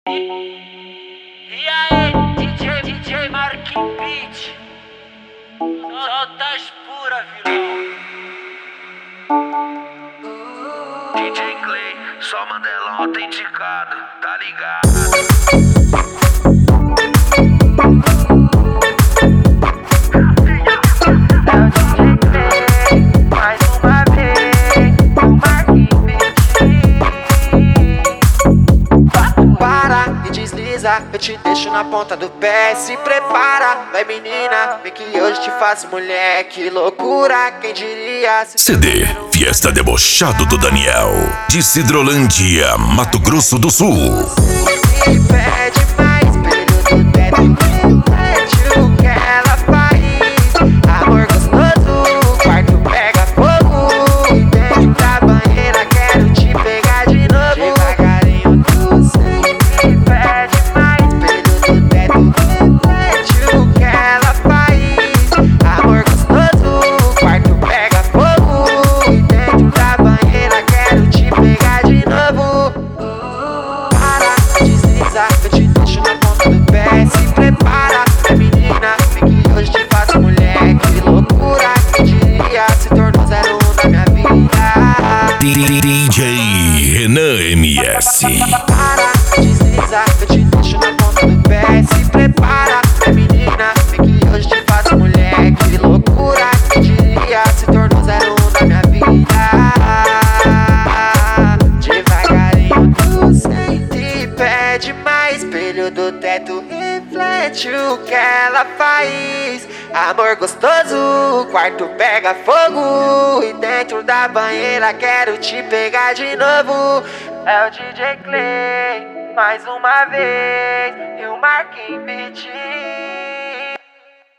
E aí, DJ Marquinhos Beat, solta as pura, vilão. DJ Clay, só Mandelão autenticado, tá ligado? Eu te deixo na ponta do pé, se prepara, vai menina, vem que hoje te faço mulher, que loucura, quem diria. CD Fiesta Debochado do Daniel, de Sidrolândia, Mato Grosso do Sul. Se pede mais, espelho do teto, reflete o que ela faz. Amor gostoso, o quarto pega fogo, e dentro da banheira quero te pegar de novo. Devagarinho tu sempre pede. Eu te deixo na ponta do pé, se prepara, menina, vem que hoje te faço mulher, que loucura, quem diria, se tornou 01 na minha vida. DJ Renan MS. Para, desliza, eu te deixo na ponta do pé, se prepara, menina, vem que hoje te faço mulher, que loucura, quem diria, se tornou 01 na minha vida. Devagarinho tu sente, pede mais, espelho do teto reflete o que ela faz. Amor gostoso, o quarto pega fogo, e dentro da banheira quero te pegar de novo. É o DJ Clay, mais uma vez, e o Marquinhos Beat.